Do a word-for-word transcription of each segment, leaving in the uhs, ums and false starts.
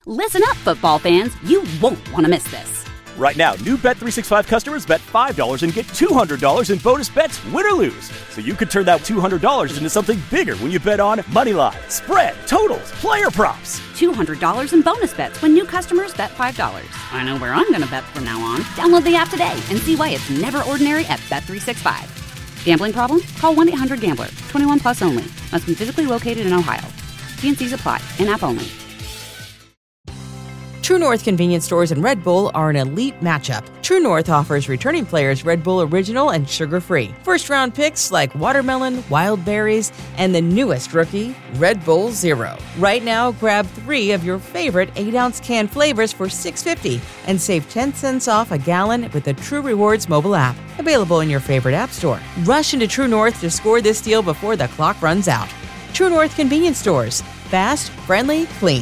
Listen up, football fans. You won't want to miss this. Right now, new Bet three sixty-five customers bet five dollars and get two hundred dollars in bonus bets, win or lose. So you could turn that two hundred dollars into something bigger when you bet on money line, spread, totals, player props. two hundred dollars in bonus bets when new customers bet five dollars. I know where I'm going to bet from now on. Download the app today and see why it's never ordinary at Bet three sixty-five. Gambling problem? Call one eight hundred gambler. twenty-one plus only. Must be physically located in Ohio. T and C's apply. In-app only. True North convenience stores and Red Bull are an elite matchup. True North offers returning players Red Bull Original and sugar-free. First-round picks like watermelon, wild berries, and the newest rookie, Red Bull Zero. Right now, grab three of your favorite eight ounce can flavors for six dollars and fifty cents and save ten cents off a gallon with the True Rewards mobile app. Available in your favorite app store. Rush into True North to score this deal before the clock runs out. True North convenience stores. Fast, friendly, clean.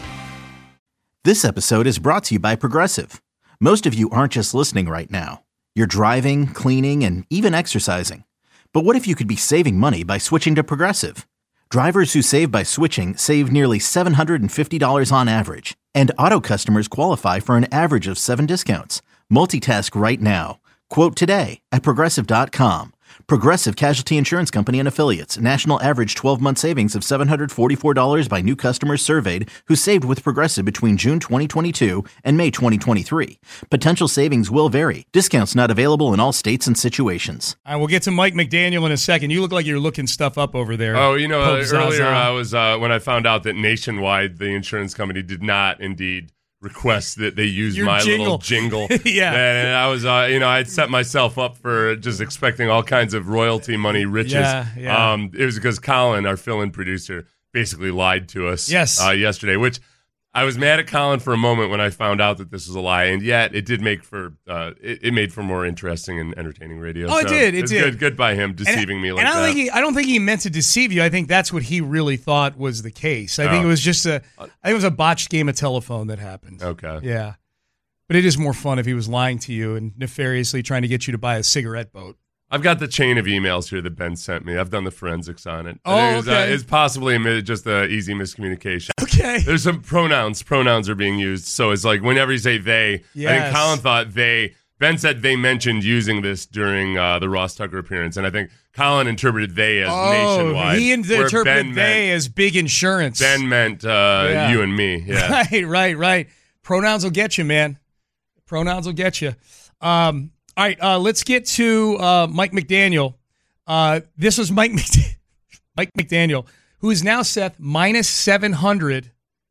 This episode is brought to you by Progressive. Most of you aren't just listening right now. You're driving, cleaning, and even exercising. But what if you could be saving money by switching to Progressive? Drivers who save by switching save nearly seven hundred fifty dollars on average. And auto customers qualify for an average of seven discounts. Multitask right now. Quote today at Progressive dot com. Progressive Casualty Insurance Company and Affiliates. National average twelve-month savings of seven hundred forty-four dollars by new customers surveyed who saved with Progressive between June twenty twenty-two and May twenty twenty-three. Potential savings will vary. Discounts not available in all states and situations. All right, we'll get to Mike McDaniel in a second. You look like you're looking stuff up over there. Oh, you know, Pope uh, Zaza. earlier I was uh, when I found out that Nationwide, the insurance company, did not indeed request that they use Your my jingle. little jingle. Yeah. And I was, uh, you know, I'd set myself up for just expecting all kinds of royalty money riches. Yeah, yeah. Um, it was because Colin, our fill-in producer, basically lied to us Yes. uh, yesterday, which I was mad at Colin for a moment when I found out that this was a lie, and yet it did make for uh, it, it made for more interesting and entertaining radio. Oh, it So did, it was did. Good, good by him deceiving and, me like and I don't that. think he, I don't think he meant to deceive you. I think that's what he really thought was the case. I think Oh. it was just a, I think it was a botched game of telephone that happened. Okay. Yeah, but it is more fun if he was lying to you and nefariously trying to get you to buy a cigarette boat. I've got the chain of emails here that Ben sent me. I've done the forensics on it. Oh, it's, okay. uh, it's possibly a mi- just an easy miscommunication. Okay. There's some pronouns. Pronouns are being used. So it's like whenever you say they, I Yes. think Colin thought they, Ben said they mentioned using this during uh, the Ross Tucker appearance. And I think Colin interpreted they as Oh, nationwide. he in- where interpreted Ben they meant, as big insurance. Ben meant uh, Yeah. you and me. Yeah. Right, right, right. Pronouns will get you, man. Pronouns will get you. Um, all right, uh, let's get to uh, Mike McDaniel. Uh, this was Mike Mc- Mike McDaniel, who is now set minus seven hundred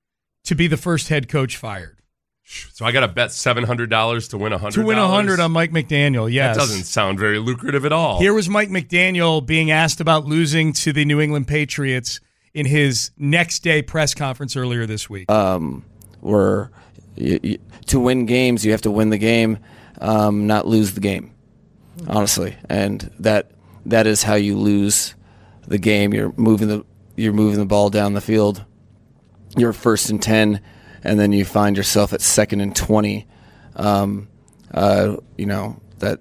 to be the first head coach fired. So I got to bet seven hundred dollars to win one hundred dollars? To win one hundred on Mike McDaniel, yes. That doesn't sound very lucrative at all. Here was Mike McDaniel being asked about losing to the New England Patriots in his next day press conference earlier this week. Um, we're, you, you, to win games, you have to win the game, um, not lose the game, honestly. And that that is how you lose the game. You're moving the you're moving the ball down the field. You're first and ten, and then you find yourself at second and twenty. Um, uh, you know that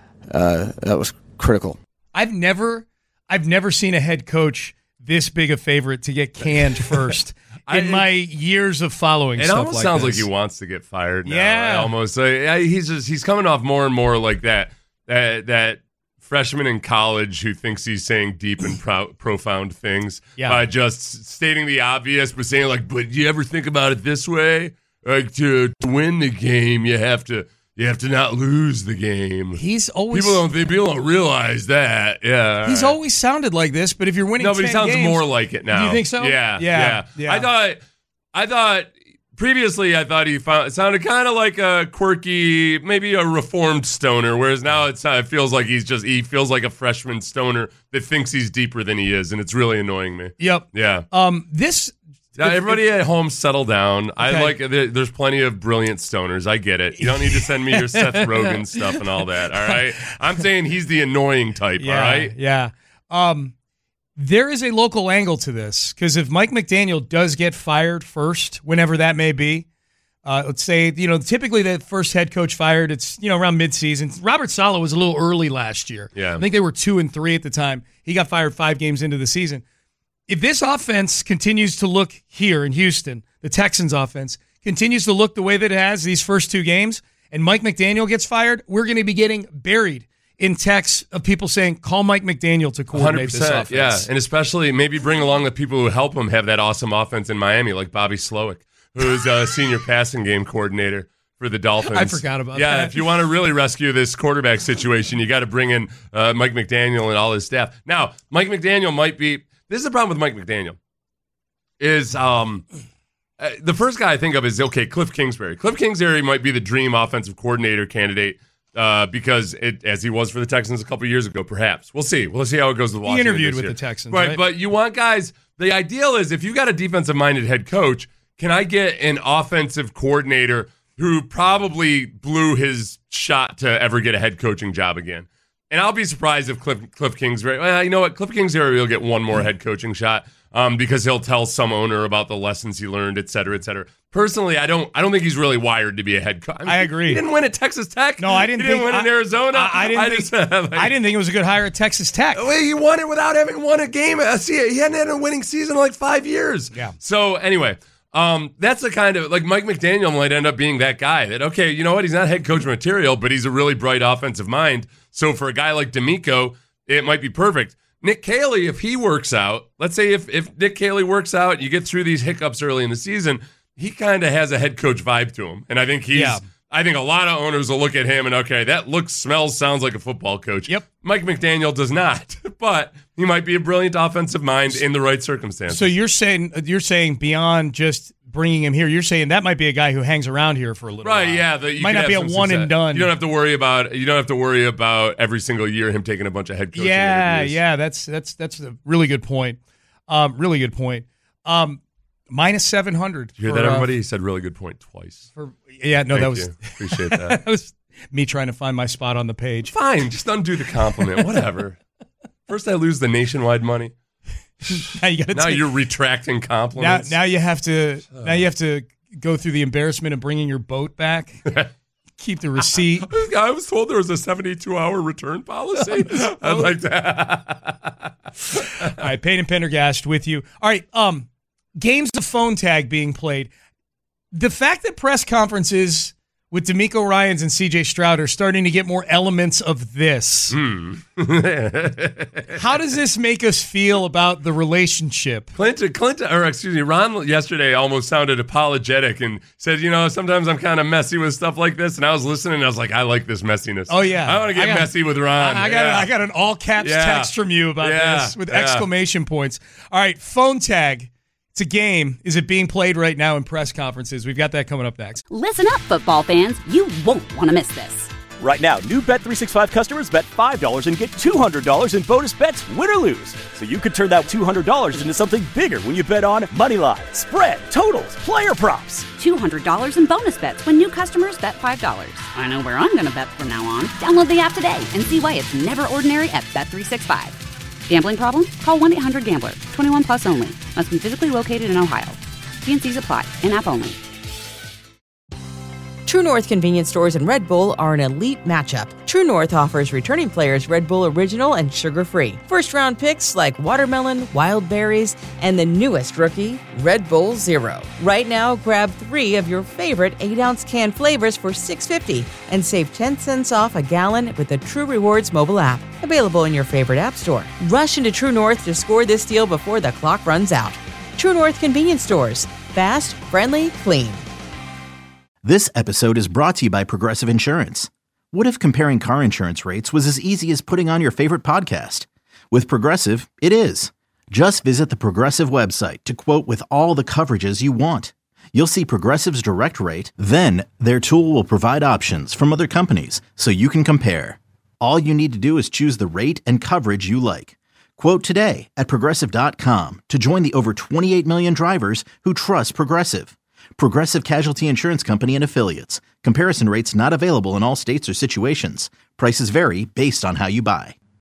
uh, that was critical. I've never, I've never seen a head coach this big a favorite to get canned first in I- my years of following It stuff almost like sounds this. like he wants to get fired now. Yeah. I almost. Uh, yeah, he's just he's coming off more and more like that that that freshman in college who thinks he's saying deep and pro- profound things Yeah. by just stating the obvious, but saying like, "But you ever think about it this way? Like to, to win the game, you have to." You have to not lose the game. He's always people don't think people don't realize that. Yeah, he's all right. always sounded like this, but if you're winning, No, but he ten sounds games- more like it now. Do you think so? Yeah, Yeah, yeah. yeah. I thought, I thought previously, I thought he found, it sounded kind of like a quirky, maybe a reformed stoner. Whereas now it's, uh, it feels like he's just he feels like a freshman stoner that thinks he's deeper than he is, and it's really annoying me. Yep. Yeah. Um. This. Now, if- everybody at home, settle down. I Okay. like. There, there's plenty of brilliant stoners. I get it. You don't need to send me your Seth Rogen stuff and all that. All right. I'm saying he's the annoying type. Yeah, all right. yeah. Um, there is a local angle to this because if Mike McDaniel does get fired first, whenever that may be, uh, let's say you know typically the first head coach fired, it's you know around midseason. Robert Saleh was a little early last year. Yeah. I think they were two and three at the time. He got fired five games into the season. If this offense continues to look here in Houston, the Texans offense continues to look the way that it has these first two games, and Mike McDaniel gets fired, we're going to be getting buried in texts of people saying, call Mike McDaniel to coordinate this offense. Yeah, and especially maybe bring along the people who help him have that awesome offense in Miami, like Bobby Slowick, who's a senior passing game coordinator for the Dolphins. I forgot about yeah, that. Yeah, if you want to really rescue this quarterback situation, you got to bring in uh, Mike McDaniel and all his staff. Now, Mike McDaniel might be – this is the problem with Mike McDaniel is um, uh, the first guy I think of is, okay, Cliff Kingsbury. Cliff Kingsbury might be the dream offensive coordinator candidate uh, because, it, as he was for the Texans a couple years ago, perhaps. We'll see. We'll see how it goes with Washington. He interviewed this with year. the Texans, right, right? But you want guys – the ideal is if you've got a defensive-minded head coach, can I get an offensive coordinator who probably blew his shot to ever get a head coaching job again? And I'll be surprised if Cliff, Cliff Kingsbury, well, you know what, Cliff Kingsbury will get one more head coaching shot um, because he'll tell some owner about the lessons he learned, et cetera, et cetera. Personally, I don't I don't think he's really wired to be a head coach. I, mean, I agree. He didn't win at Texas Tech. No, I didn't he think. didn't win I, in Arizona. I, I, didn't I, think, just, like, I didn't think it was a good hire at Texas Tech. Well, he won it without having won a game. See, he hadn't had a winning season in like five years. Yeah. So anyway, um, that's the kind of, like, Mike McDaniel might end up being that guy that, okay, you know what, he's not head coach material, but he's a really bright offensive mind. So for a guy like D'Amico, it might be perfect. Nick Caley, if he works out, let's say if, if Nick Caley works out, you get through these hiccups early in the season, he kind of has a head coach vibe to him. And I think he's, Yeah. I think a lot of owners will look at him and, okay, that looks, smells, sounds like a football coach. Yep. Mike McDaniel does not, but he might be a brilliant offensive mind in the right circumstances. So you're saying you're saying beyond just bringing him here, you're saying that might be a guy who hangs around here for a little Right, while. yeah. The, you might could not have be a some one success. and done. You don't have to worry about you don't have to worry about every single year him taking a bunch of head coaching Yeah, interviews. yeah, that's that's that's a really good point. Um, really good point. Um, minus seven hundred. Did you hear for, that, uh, everybody? He said really good point twice. For, yeah, no, Thank that was you. Appreciate that. that was me trying to find my spot on the page. Fine, just undo the compliment. Whatever. First I lose the nationwide money. Now you got Now take, you're retracting now, compliments. now you have to now you have to go through the embarrassment of bringing your boat back. Keep the receipt. I was told there was a seventy-two hour return policy. I'd like that. All right, Payne and Pendergast with you. All right, um, games of phone tag being played. The fact that press conferences with D'Amico Ryans and C J Stroud are starting to get more elements of this. Hmm. How does this make us feel about the relationship? Clinton, Clinton, or excuse me, Ron yesterday almost sounded apologetic and said, you know, sometimes I'm kind of messy with stuff like this. And I was listening and I was like, I like this messiness. Oh, yeah. I want to get I got- messy with Ron. I got yeah. I got an all caps Yeah. text from you about Yeah. this with Yeah. exclamation points. All right, phone tag. It's a game. Is it being played right now in press conferences? We've got that coming up next. Listen up, football fans. You won't want to miss this. Right now, new Bet three sixty-five customers bet five dollars and get two hundred dollars in bonus bets, win or lose. So you could turn that two hundred dollars into something bigger when you bet on money line, spread, totals, player props. two hundred dollars in bonus bets when new customers bet five dollars. I know where I'm going to bet from now on. Download the app today and see why it's never ordinary at Bet three sixty-five. Gambling problem? Call one eight hundred gambler. twenty-one plus only. Must be physically located in Ohio. T and C's apply. In-app only. True North convenience stores and Red Bull are an elite matchup. True North offers returning players Red Bull Original and sugar-free. First-round picks like watermelon, wild berries, and the newest rookie, Red Bull Zero. Right now, grab three of your favorite eight ounce can flavors for six dollars and fifty cents and save ten cents off a gallon with the True Rewards mobile app. Available in your favorite app store. Rush into True North to score this deal before the clock runs out. True North convenience stores. Fast, friendly, clean. This episode is brought to you by Progressive Insurance. What if comparing car insurance rates was as easy as putting on your favorite podcast? With Progressive, it is. Just visit the Progressive website to quote with all the coverages you want. You'll see Progressive's direct rate, then their tool will provide options from other companies so you can compare. All you need to do is choose the rate and coverage you like. Quote today at Progressive dot com to join the over twenty-eight million drivers who trust Progressive. Progressive Casualty Insurance Company and Affiliates. Comparison rates not available in all states or situations. Prices vary based on how you buy.